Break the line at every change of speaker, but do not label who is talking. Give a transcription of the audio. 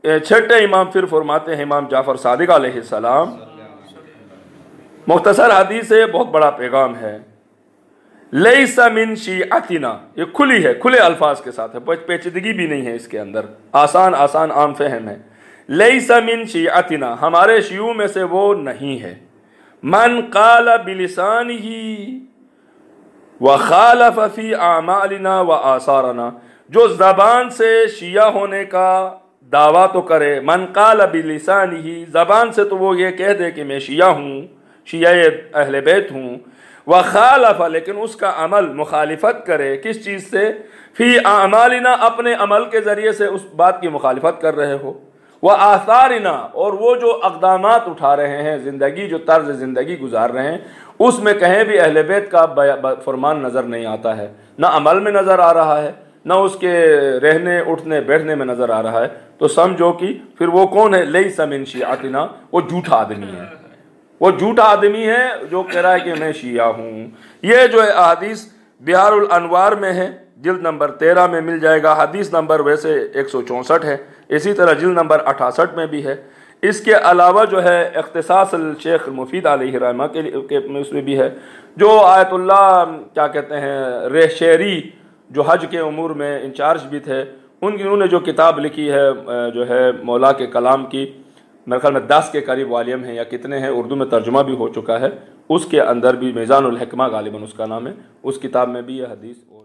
چھٹے امام پھر فرماتے ہیں امام جعفر صادق علیہ السلام، مختصر حدیث ہے، بہت بڑا پیغام ہے۔ لیس من شیعتنا، یہ کھلی ہے، کھلے الفاظ کے ساتھ ہے، پیچیدگی بھی نہیں ہے اس کے اندر، آسان عام فہم ہے۔ لیس من شیعتنا، ہمارے شیعوں میں سے وہ نہیں ہے۔ من قال بلسانہ وخالف فی اعمالنا وآثارنا، جو زبان سے شیعہ ہونے کا دعویٰ تو کرے، من قال بلسانہ، زبان سے تو وہ یہ کہہ دے کہ میں شیعہ ہوں، شیعہ اہل بیت ہوں، وخالف، لیکن اس کا عمل مخالفت کرے، کس چیز سے؟ فی اعمالنا، اپنے عمل کے ذریعے سے اس بات کی مخالفت کر رہے ہو، وآثارنا، اور وہ جو اقدامات اٹھا رہے ہیں، زندگی جو طرز زندگی گزار رہے ہیں، اس میں کہیں بھی اہل بیت کا فرمان نظر نہیں آتا ہے، نہ عمل میں نظر آ رہا ہے، نہ اس کے رہنے اٹھنے بیٹھنے میں نظر آ رہا ہے، تو سمجھو کہ پھر وہ کون ہے؟ لیس من شیعتنا، وہ جھوٹا آدمی ہے، وہ جھوٹا آدمی ہے جو کہہ رہا ہے کہ میں شیعہ ہوں۔ یہ جو ہے احادیث بحار الانوار میں ہے، جلد نمبر 13 میں مل جائے گا، حدیث نمبر ویسے 164 ہے، اسی طرح جلد نمبر 68 میں بھی ہے۔ اس کے علاوہ جو ہے اختصاص الشیخ المفید علیہ رحمہ کے اس میں بھی ہے، جو آیت اللہ کیا کہتے ہیں ریشیری، جو حج کے امور میں انچارج بھی تھے، انہوں نے جو کتاب لکھی ہے جو ہے مولا کے کلام کی، میرے خیال میں 10 کے قریب والیوم ہیں یا کتنے ہیں، اردو میں ترجمہ بھی ہو چکا ہے، اس کے اندر بھی میزان الحکمہ غالباً اس کا نام ہے، اس کتاب میں بھی یہ حدیث اور